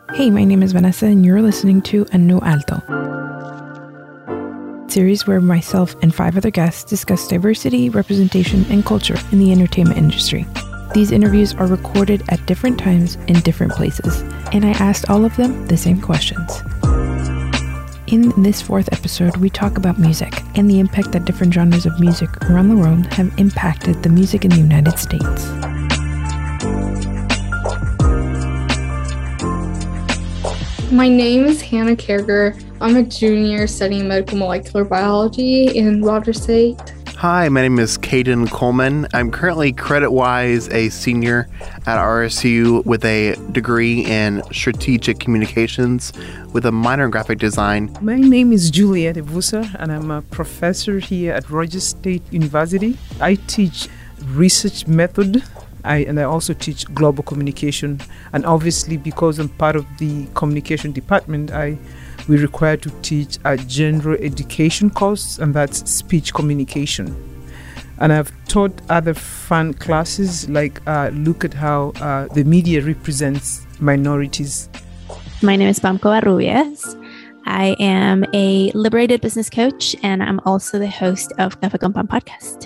Hey, my name is Vanessa, and you're listening to A No Alto, a series where myself and 5 other guests discuss diversity, representation, and culture in the entertainment industry. These interviews are recorded at different times in different places, and I asked all of them the same questions. In this 4th episode, we talk about music and the impact that different genres of music around the world have impacted the music in the United States. My name is Hannah Kerger. I'm a junior studying medical molecular biology in Rogers State. Hi, my name is Caden Coleman. I'm currently credit-wise a senior at RSU with a degree in strategic communications with a minor in graphic design. My name is Juliet Evusa, and I'm a professor here at Rogers State University. I teach research method. I also teach global communication, and obviously because I'm part of the communication department, we're required to teach a general education course, and that's speech communication. And I've taught other fun classes like look at how the media represents minorities. My name is Pam Covarrubias. I am a liberated business coach, and I'm also the host of Café con Pan podcast.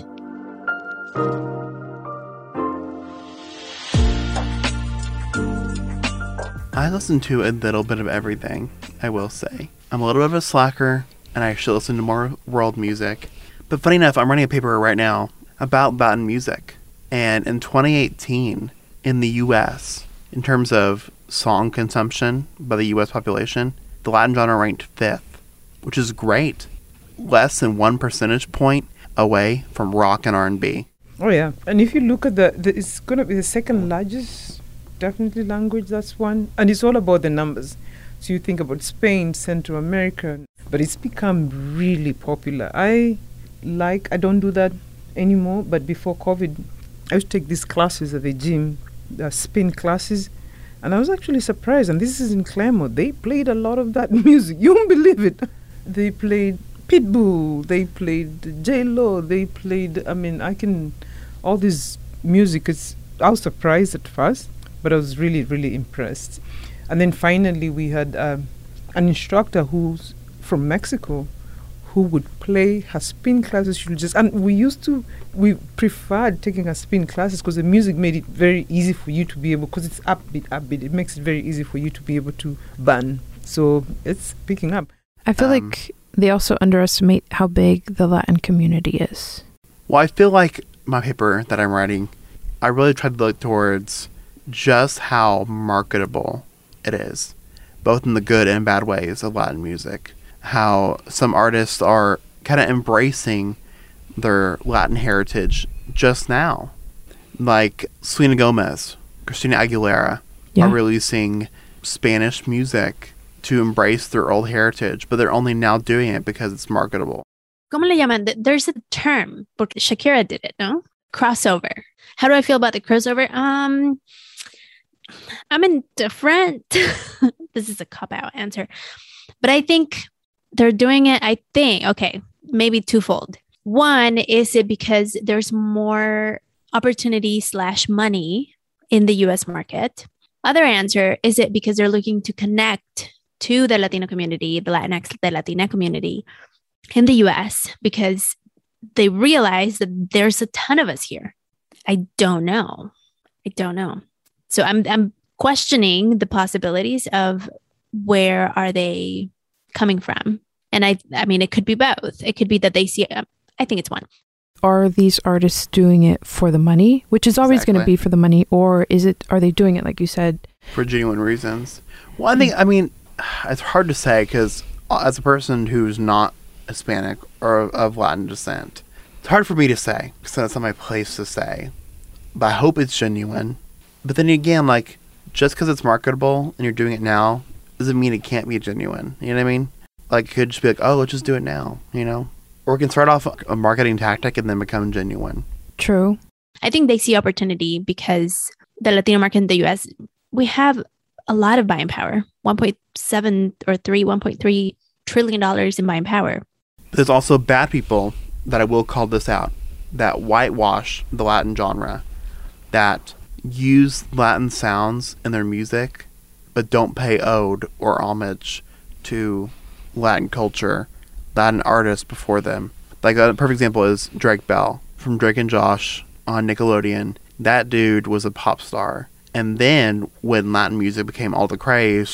I listen to a little bit of everything, I will say. I'm a little bit of a slacker, and I actually listen to more world music. But funny enough, I'm writing a paper right now about Latin music. And in 2018, in the U.S., in terms of song consumption by the U.S. population, the Latin genre ranked 5th, which is great. Less than 1 percentage point away from rock and R&B. Oh, yeah. And if you look at it's going to be the second largest definitely language, that's one. And it's all about the numbers. So you think about Spain, Central America, but it's become really popular. I don't do that anymore, but before COVID, I used to take these classes at the gym, spin classes, and I was actually surprised. And this is in Claremont. They played a lot of that music. You won't believe it. They played Pitbull, they played J-Lo, they played, all this music. I was surprised at first, but I was really, really impressed. And then finally, we had an instructor who's from Mexico who would play her spin classes. We preferred taking her spin classes because the music made it very easy for you to be able, because it's upbeat. It makes it very easy for you to be able to burn. So it's picking up. I feel like they also underestimate how big the Latin community is. Well, I feel like my paper that I'm writing, I really tried to look towards just how marketable it is, both in the good and bad ways of Latin music. How some artists are kind of embracing their Latin heritage just now. Like Selena Gomez, Christina Aguilera are releasing Spanish music to embrace their old heritage, but they're only now doing it because it's marketable. ¿Cómo le llaman? There's a term, porque Shakira did it, no? Crossover. How do I feel about the crossover? I'm indifferent. This is a cop-out answer. But I think they're doing it, maybe twofold. One, is it because there's more opportunity / money in the U.S. market? Other answer, is it because they're looking to connect to the Latino community, the Latinx, the Latina community in the U.S. because they realize that there's a ton of us here? I don't know. So I'm questioning the possibilities of where are they coming from. And I mean, it could be both. It could be that they see, I think it's one. Are these artists doing it for the money, which is always going to be for the money, or are they doing it, like you said, for genuine reasons? Well, it's hard to say because as a person who's not Hispanic or of Latin descent, it's hard for me to say because that's not my place to say. But I hope it's genuine. But then again, like, just because it's marketable and you're doing it now doesn't mean it can't be genuine. You know what I mean? Like, it could just be like, oh, let's just do it now, you know? Or it can start off a marketing tactic and then become genuine. True. I think they see opportunity because the Latino market in the U.S., we have a lot of buying power. $1.3 trillion in buying power. There's also bad people that I will call this out, that whitewash the Latin genre, that use Latin sounds in their music but don't pay ode or homage to Latin culture, Latin artists before them. Like a perfect example is Drake Bell from Drake and Josh on Nickelodeon. That dude was a pop star. And then when Latin music became all the craze,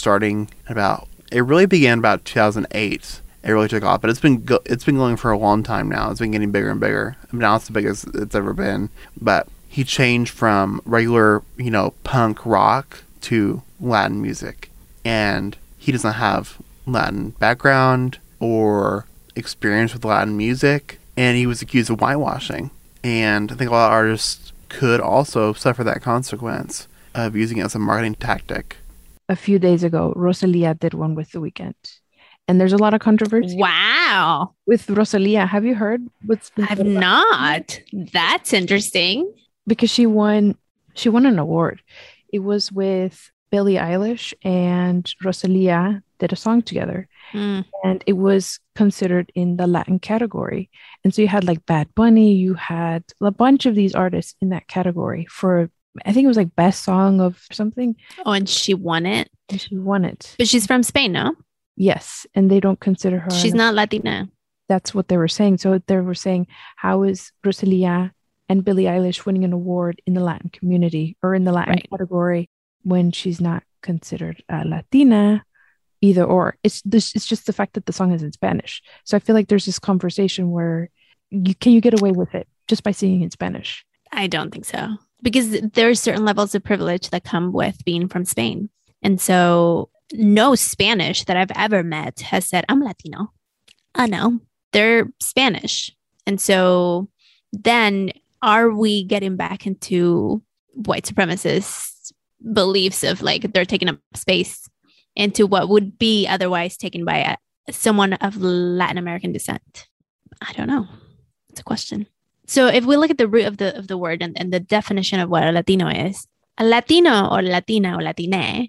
it really began about 2008. It really took off, but it's been going for a long time now. It's been getting bigger and bigger. Now it's the biggest it's ever been. But he changed from regular, punk rock to Latin music, and he doesn't have Latin background or experience with Latin music, and he was accused of whitewashing. And I think a lot of artists could also suffer that consequence of using it as a marketing tactic. A few days ago, Rosalia did one with The Weeknd. And there's a lot of controversy. Wow. With Rosalia. Have you heard what's been I've not. That's interesting. Because she won an award. It was with Billie Eilish, and Rosalia did a song together. And it was considered in the Latin category. And so you had like Bad Bunny, you had a bunch of these artists in that category for, I think it was like best song of something. Oh, and she won it? And she won it. But she's from Spain, no? Yes, and they don't consider her. She's not Latina. That's what they were saying. So they were saying, how is Rosalia and Billie Eilish winning an award in the Latin community or in the Latin category when she's not considered Latina? Either or. It's just the fact that the song is in Spanish. So I feel like there's this conversation where can you get away with it just by singing in Spanish? I don't think so. Because there are certain levels of privilege that come with being from Spain. And so no Spanish that I've ever met has said, I'm Latino. Oh, no, they're Spanish. And so then are we getting back into white supremacist beliefs of like they're taking up space into what would be otherwise taken by someone of Latin American descent? I don't know. It's a question. So if we look at the root of the word and the definition of what a Latino is, a Latino or Latina or Latine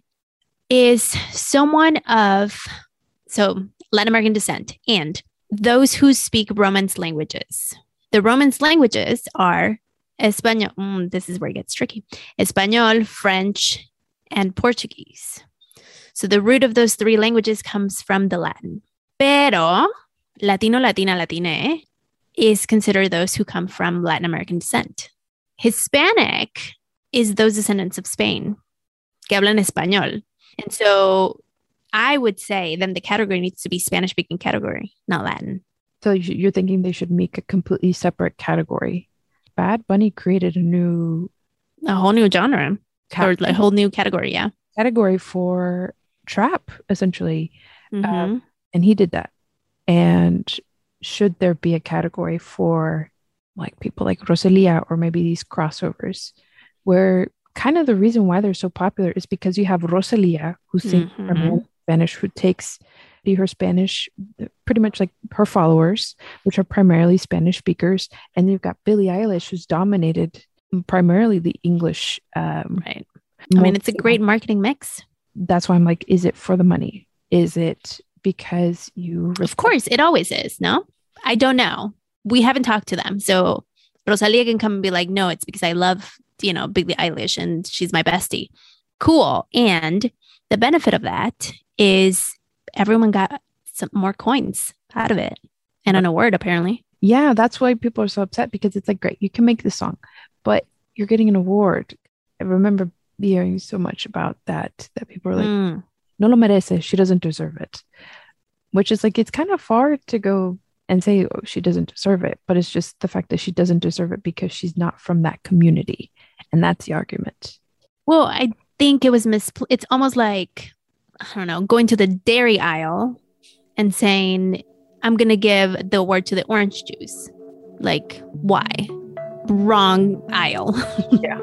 is someone of Latin American descent and those who speak Romance languages. The Romance languages are Espanol. This is where it gets tricky. Espanol, French, and Portuguese. So the root of those three languages comes from the Latin. Pero Latino, Latina, Latine is considered those who come from Latin American descent. Hispanic is those descendants of Spain que hablan español. And so I would say then the category needs to be Spanish-speaking category, not Latin. So you're thinking they should make a completely separate category. Bad Bunny created a whole new genre or a whole new category, yeah. Category for trap, essentially. Mm-hmm. And he did that. And should there be a category for like people like Rosalia or maybe these crossovers where kind of the reason why they're so popular is because you have Rosalia who sings primarily Spanish, who takes her Spanish, pretty much like her followers, which are primarily Spanish speakers. And you've got Billie Eilish, who's dominated primarily the English. Right. I mean, it's a great marketing mix. That's why I'm like, is it for the money? Is it because you... Of course, it always is, no? I don't know. We haven't talked to them. So Rosalia can come and be like, no, it's because I love, Billie Eilish and she's my bestie. Cool. And the benefit of that is everyone got some more coins out of it. And an award, apparently. Yeah, that's why people are so upset, because it's like, great, you can make this song, but you're getting an award. I remember hearing so much about that people are like, no lo merece, she doesn't deserve it. Which is like, it's kind of far to go and say, oh, she doesn't deserve it. But it's just the fact that she doesn't deserve it because she's not from that community. And that's the argument. Well, I think it was it's almost like, I don't know, going to the dairy aisle and saying, I'm going to give the award to the orange juice. Like, why? Wrong aisle. Yeah.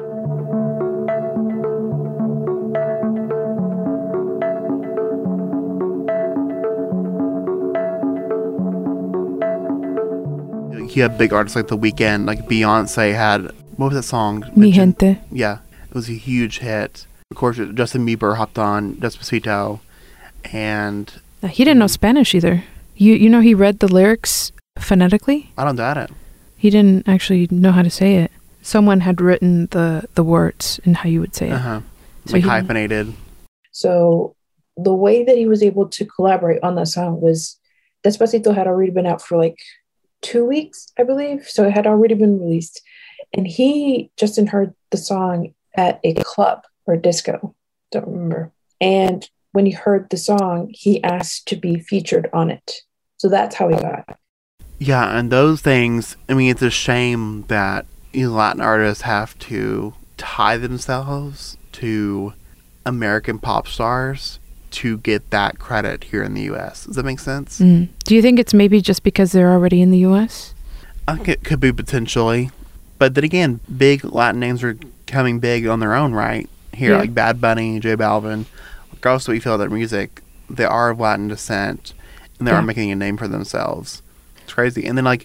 You have big artists like The Weeknd, like Beyonce had, what was that song? Mi Gente. Yeah, it was a huge hit. Of course, Justin Bieber hopped on Despacito, and... He didn't know Spanish either. You know he read the lyrics phonetically? I don't doubt it. He didn't actually know how to say it. Someone had written the words and how you would say it. So like hyphenated. So the way that he was able to collaborate on that song was Despacito had already been out for like 2 weeks, I believe. So it had already been released. And Justin heard the song at a club or disco, don't remember. And when he heard the song, he asked to be featured on it. So that's how he got it. Yeah, and those things, I mean, it's a shame that Latin artists have to tie themselves to American pop stars to get that credit here in the U.S. Does that make sense? Do you think it's maybe just because they're already in the U.S.? I think it could be potentially. But then again, big Latin names are coming big on their own, right? Here, like Bad Bunny, J Balvin. Regardless of what you feel about their music, they are of Latin descent, and they are making a name for themselves. It's crazy. And then, like,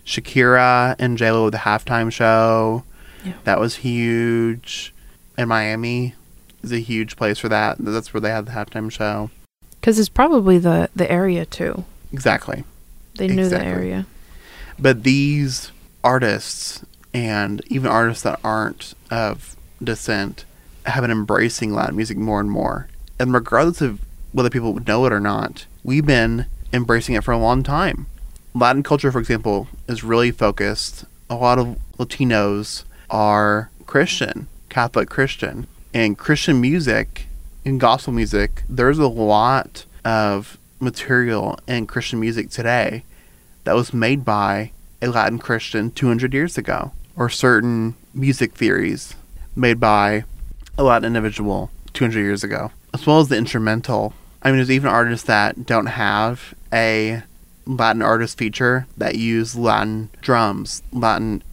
Shakira and J-Lo with the halftime show. Yeah. That was huge. And Miami is a huge place for that. That's where they had the halftime show. Because it's probably the area, too. Exactly. They knew the area. But these artists, and even artists that aren't of descent, have been embracing Latin music more and more. And regardless of whether people would know it or not, we've been embracing it for a long time. Latin culture, for example, is really focused. A lot of Latinos are Christian, Catholic Christian. And Christian music and gospel music, there's a lot of material in Christian music today that was made by a Latin Christian 200 years ago. Or certain music theories made by a Latin individual 200 years ago. As well as the instrumental. I mean, there's even artists that don't have a Latin artist feature that use Latin drums, Latin,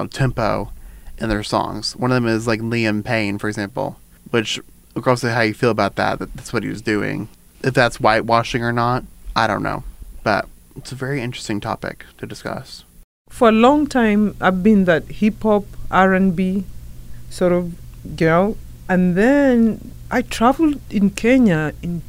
tempo in their songs. One of them is like Liam Payne, for example, which, regardless of how you feel about that's what he was doing. If that's whitewashing or not, I don't know. But it's a very interesting topic to discuss. For a long time, I've been that hip-hop, R&B sort of girl. And then I traveled in Kenya in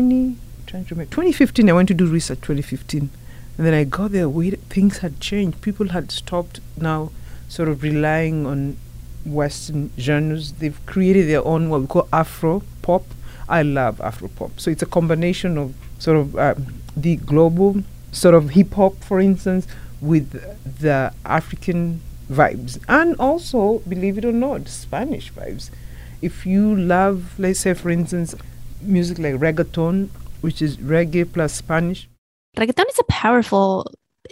2015. I went to do research 2015. And then I got there, things had changed. People had stopped now sort of relying on Western genres. They've created their own, what we call Afro-pop. I love Afro-pop. So it's a combination of sort of the global sort of hip-hop, for instance, with the African vibes. And also, believe it or not, Spanish vibes. If you love, let's say, for instance, music like reggaeton, which is reggae plus Spanish. Reggaeton is powerful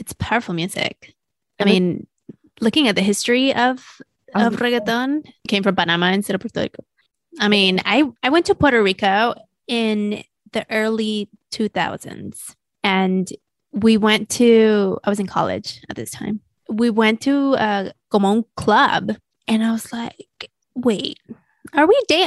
music. I mean, looking at the history of reggaeton, it came from Panama instead of Puerto Rico. I mean, I went to Puerto Rico in the early 2000s, and I was in college at this time. We went to a Común club, and I was like, wait, are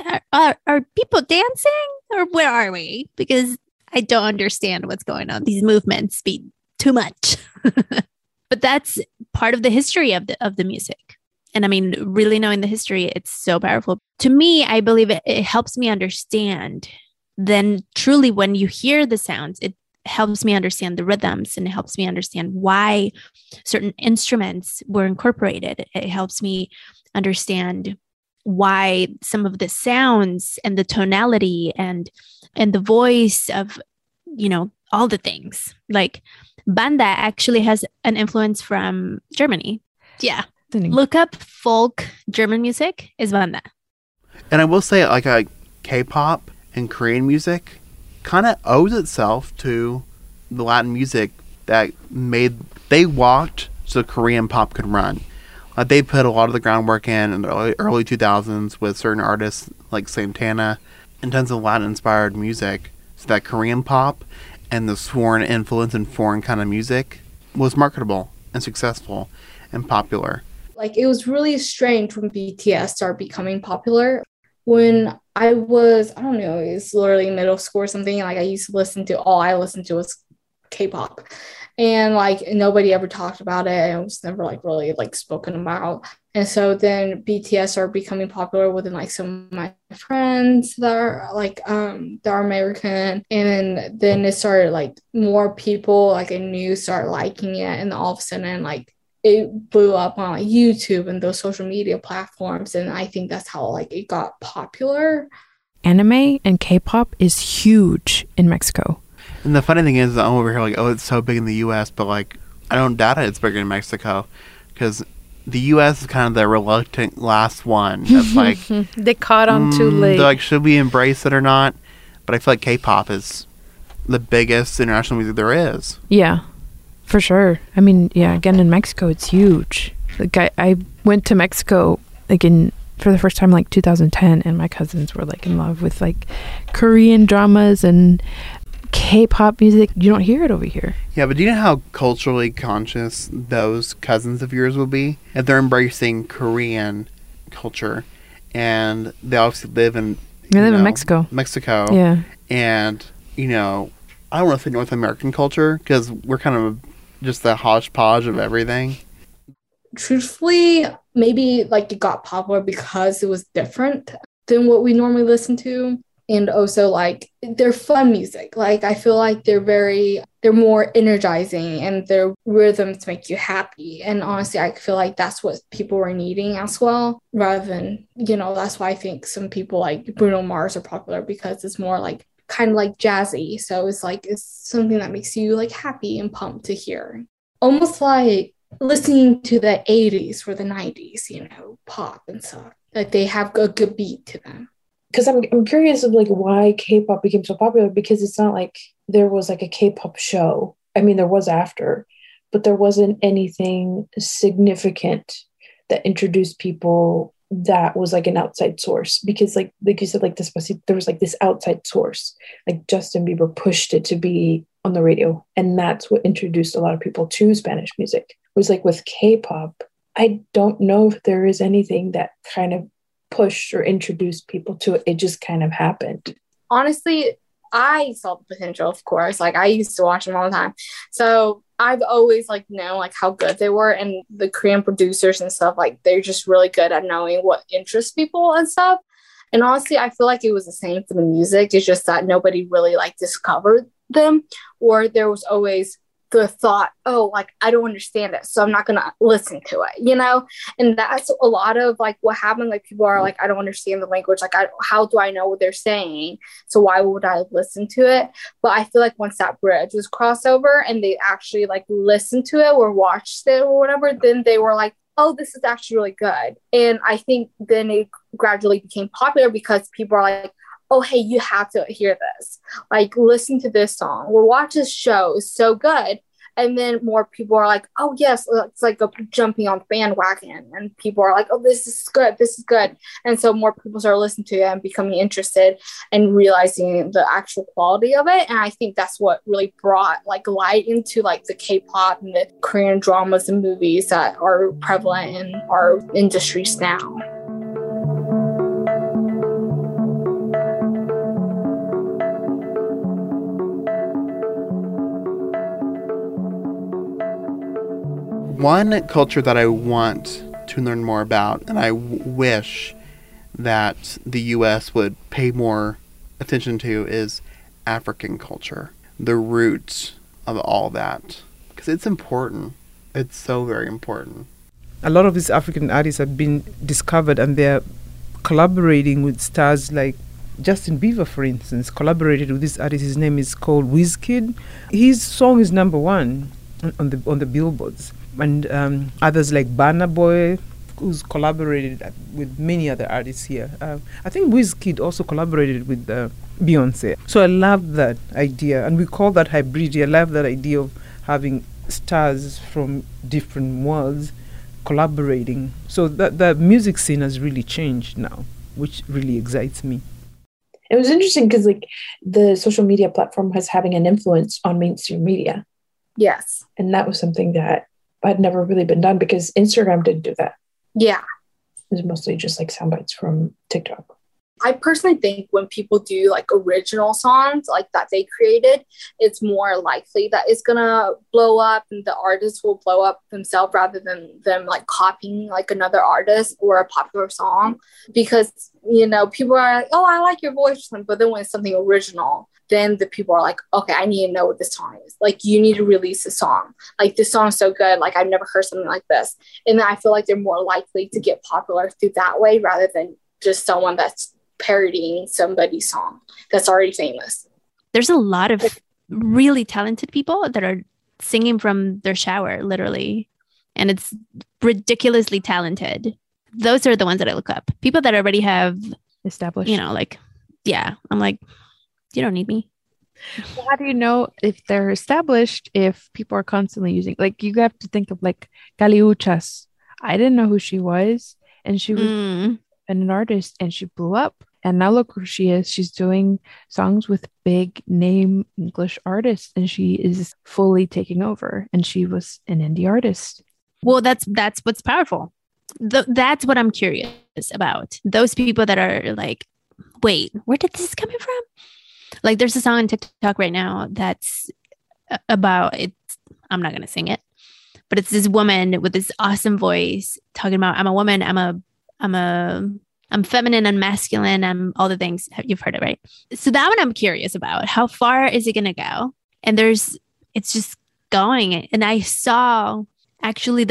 people dancing, or where are we? Because I don't understand what's going on. These movements be too much. But that's part of the history of the music. And I mean, really knowing the history, it's so powerful. To me, I believe it helps me understand. Then truly, when you hear the sounds, it helps me understand the rhythms, and it helps me understand why certain instruments were incorporated. It helps me understand why some of the sounds and the tonality and the voice of, all the things. Like banda actually has an influence from Germany. Yeah. Look up folk German music is banda. And I will say, like, K-pop and Korean music kind of owes itself to the Latin music that they walked so Korean pop could run. Like, they put a lot of the groundwork in the early 2000s with certain artists like Santana and tons of Latin-inspired music, so that Korean pop and the foreign influence and foreign kind of music was marketable and successful and popular. Like, it was really strange when BTS started becoming popular. When I was, I don't know, it's literally middle school or something, like, all I listened to was K-pop. And, like, nobody ever talked about it. And it was never, like, really, like, spoken about. And so then BTS started becoming popular within, like, some of my friends that are, like, that are American. And then it started, like, more people, like, I knew started liking it. And all of a sudden, like, it blew up on, like, YouTube and those social media platforms. And I think that's how, like, it got popular. anime and K-pop is huge in Mexico. And the funny thing is, I'm over here like, oh, it's so big in the U.S., but like, I don't doubt it. It's bigger in Mexico because the U.S. is kind of the reluctant last one. That's like they caught on too late. They're like, should we embrace it or not? But I feel like K-pop is the biggest international music there is. Yeah, for sure. I mean, yeah, again, in Mexico, it's huge. Like, I went to Mexico, like, for the first time, like, 2010, and my cousins were, like, in love with, like, Korean dramas and K-pop music. You don't hear it over here. Yeah, but do you know how culturally conscious those cousins of yours will be? If they're embracing Korean culture, and they obviously live in... They live in Mexico. Mexico. Yeah. And, you know, I don't want to say North American culture, because we're kind of just a hodgepodge of everything. Truthfully, maybe like it got popular because it was different than what we normally listen to. And also like they're fun music. Like I feel like they're more energizing and their rhythms make you happy. And honestly, I feel like that's what people were needing as well, rather than, you know, that's why I think some people like Bruno Mars are popular, because it's more like kind of like jazzy. So it's like it's something that makes you like happy and pumped to hear. Almost like listening to the 80s or the 90s, you know, pop and stuff. Like they have a good beat to them. Because I'm curious of like why K-pop became so popular, because it's not like there was like a K-pop show. I mean, there was after, but there wasn't anything significant that introduced people that was like an outside source. Because like you said, like Despacito, there was like this outside source. Like Justin Bieber pushed it to be on the radio, and that's what introduced a lot of people to Spanish music. It was like with K-pop, I don't know if there is anything that kind of pushed or introduced people to it. It just kind of happened. Honestly, I saw the potential, of course. Like I used to watch them all the time. So I've always like known like how good they were, and the Korean producers and stuff, like they're just really good at knowing what interests people and stuff. And honestly, I feel like it was the same for the music. It's just that nobody really like discovered them, or there was always the thought, oh, like I don't understand it, so I'm not gonna listen to it, you know. And that's a lot of like what happened. Like people are like, I don't understand the language, like how do I know what they're saying, so why would I listen to it? But I feel like once that bridge was crossed over and they actually like listened to it or watched it or whatever, then they were like, oh, this is actually really good. And I think then it gradually became popular because people are like, oh, hey, you have to hear this. Like, listen to this song or watch this show. It's so good. And then more people are like, oh, yes, it's like jumping on bandwagon. And people are like, oh, this is good. This is good. And so more people start listening to it and becoming interested and realizing the actual quality of it. And I think that's what really brought like light into like the K-pop and the Korean dramas and movies that are prevalent in our industries now. One culture that I want to learn more about, and I wish that the U.S. would pay more attention to, is African culture. The roots of all that. Because it's important. It's so very important. A lot of these African artists have been discovered, and they're collaborating with stars like Justin Bieber, for instance, collaborated with this artist. His name is called Wizkid. His song is number one on the billboards. And others like Burna Boy, who's collaborated with many other artists here. I think Wizkid also collaborated with Beyonce. So I love that idea, and we call that hybrid. I love that idea of having stars from different worlds collaborating. So that the music scene has really changed now, which really excites me. It was interesting because like the social media platform was having an influence on mainstream media. Yes. And that was something that had never really been done because Instagram didn't do that. Yeah. It was mostly just like sound bites from TikTok. I personally think when people do like original songs like that they created, it's more likely that it's gonna blow up and the artist will blow up themselves rather than them like copying like another artist or a popular song. Because, you know, people are like, oh, I like your voice, but then when it's something original, then the people are like, okay, I need to know what this song is. Like, you need to release a song. Like, this song is so good. Like, I've never heard something like this. And then I feel like they're more likely to get popular through that way rather than just someone that's parodying somebody's song that's already famous. There's a lot of really talented people that are singing from their shower, literally. And it's ridiculously talented. Those are the ones that I look up. People that already have established, like, yeah, I'm like, you don't need me. Well, how do you know if they're established if people are constantly using, like, you have to think of like Caliuchas. I didn't know who she was, and she was an artist, and she blew up. And now look where she is. She's doing songs with big name English artists, and she is fully taking over. And she was an indie artist. Well, that's what's powerful. That's what I'm curious about. Those people that are like, wait, where did this coming from? Like, there's a song on TikTok right now that's about it. I'm not going to sing it, but it's this woman with this awesome voice talking about, I'm a woman. I'm feminine and masculine. I'm all the things. You've heard it, right? So that one I'm curious about. How far is it going to go? And it's just going. And I saw actually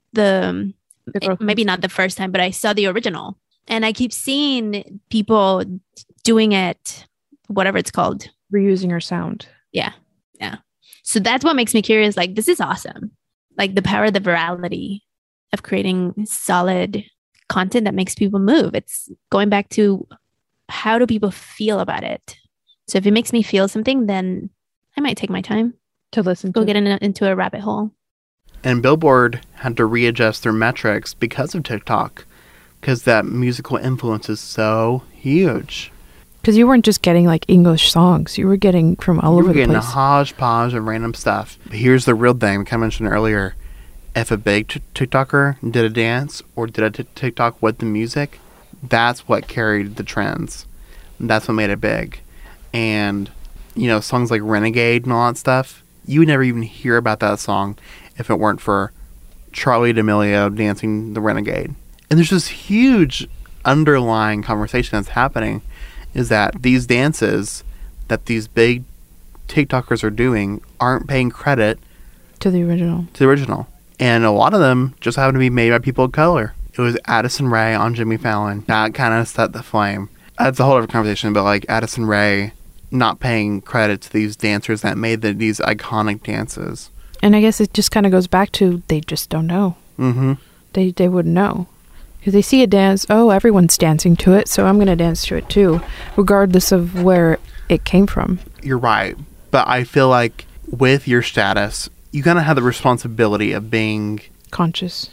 maybe not the first time, but I saw the original, and I keep seeing people doing it, whatever it's called. Reusing her sound. Yeah. Yeah. So that's what makes me curious. Like, this is awesome. Like, the power, the virality of creating solid content that makes people move. It's going back to, how do people feel about it? So if it makes me feel something, then I might take my time to listen to get into a rabbit hole. And Billboard had to readjust their metrics because of TikTok, because that musical influence is so huge. Because you weren't just getting like English songs, you were getting from all over the place. You were getting a hodgepodge of random stuff. But here's the real thing, like I mentioned earlier. If a big TikToker did a dance or did a TikTok with the music, that's what carried the trends. That's what made it big. And, songs like Renegade and all that stuff, you would never even hear about that song if it weren't for Charli D'Amelio dancing the Renegade. And there's this huge underlying conversation that's happening, is that these dances that these big TikTokers are doing aren't paying credit to the original. And a lot of them just happen to be made by people of color. It was Addison Rae on Jimmy Fallon. That kind of set the flame. That's a whole other conversation, but like Addison Rae not paying credit to these dancers that made these iconic dances. And I guess it just kind of goes back to, they just don't know. Mm-hmm. They wouldn't know. Because they see a dance, everyone's dancing to it, so I'm going to dance to it too, regardless of where it came from. You're right. But I feel like with your status, you kind of have the responsibility of being conscious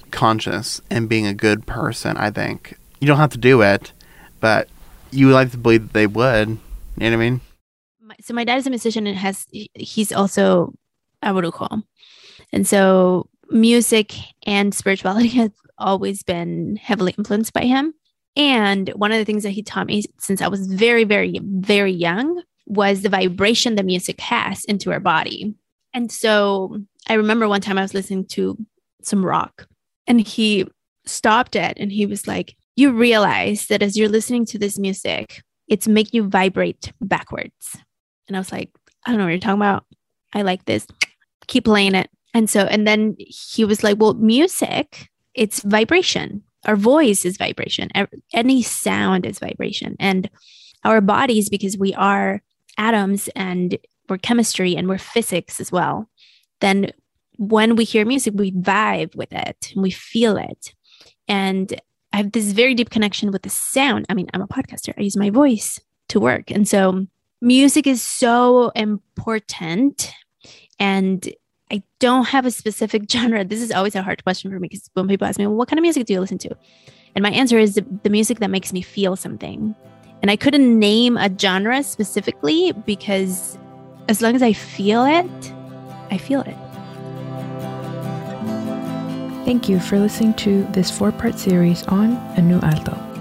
and being a good person, I think. You don't have to do it, but you would like to believe that they would. You know what I mean? So my dad is a musician, and he's also a brujo. And so music and spirituality have always been heavily influenced by him. And one of the things that he taught me since I was very, very, very young was the vibration that music has into our body. And so I remember one time I was listening to some rock, and he stopped it, and he was like, you realize that as you're listening to this music, it's making you vibrate backwards. And I was like, I don't know what you're talking about. I like this. Keep playing it. And then he was like, well, music, it's vibration. Our voice is vibration. Any sound is vibration. And our bodies, because we are atoms and we're chemistry and we're physics as well, then when we hear music, we vibe with it and we feel it. And I have this very deep connection with the sound. I mean, I'm a podcaster. I use my voice to work. And so music is so important. And I don't have a specific genre. This is always a hard question for me, because when people ask me, well, what kind of music do you listen to? And my answer is the music that makes me feel something. And I couldn't name a genre specifically, because as long as I feel it, I feel it. Thank you for listening to this 4-part series on A New Alto.